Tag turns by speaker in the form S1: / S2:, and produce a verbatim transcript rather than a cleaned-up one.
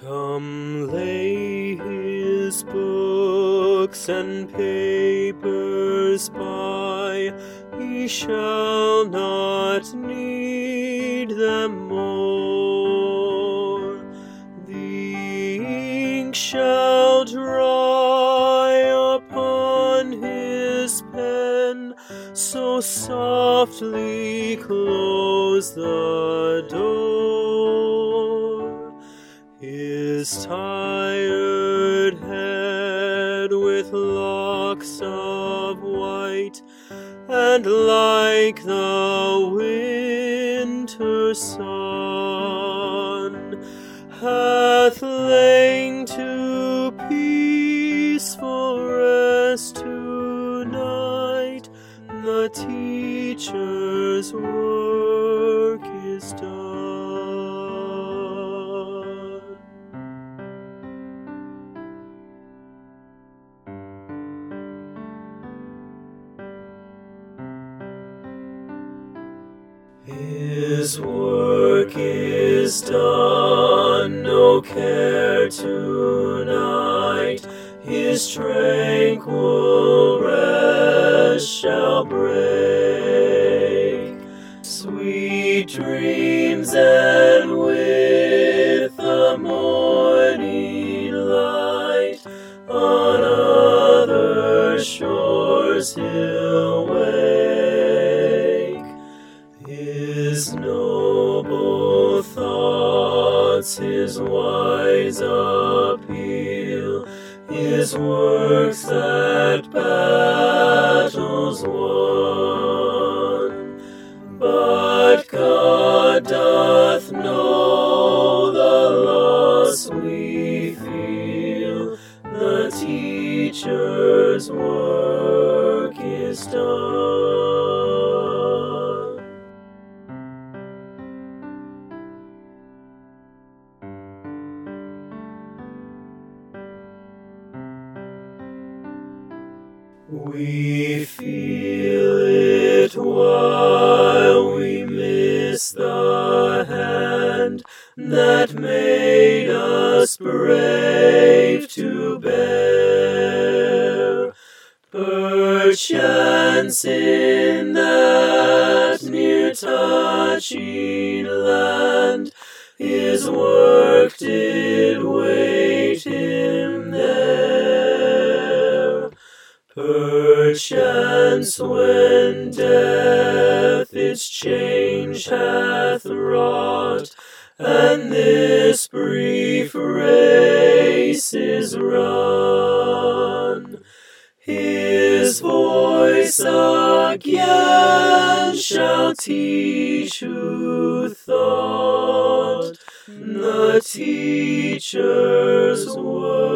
S1: Come lay his books and papers by, he shall not need them more. The ink shall dry upon his pen, so softly close the door. His tired head with locks of white, and like the winter sun, hath lain to peaceful rest tonight. The teacher's work is done. His work is done, no care tonight. His tranquil rest shall break. Sweet dreams, and with the morning light on other shores he'll wake. His noble thoughts, his wise appeal, his works that battles won. But God doth know the loss we feel, the teacher's work is done. We feel it while we miss the hand that made us brave to bear. Perchance in that near touching land his work did wait him there. Perchance when death its change hath wrought, and this brief race is run, his voice again shall teach who thought the teacher's word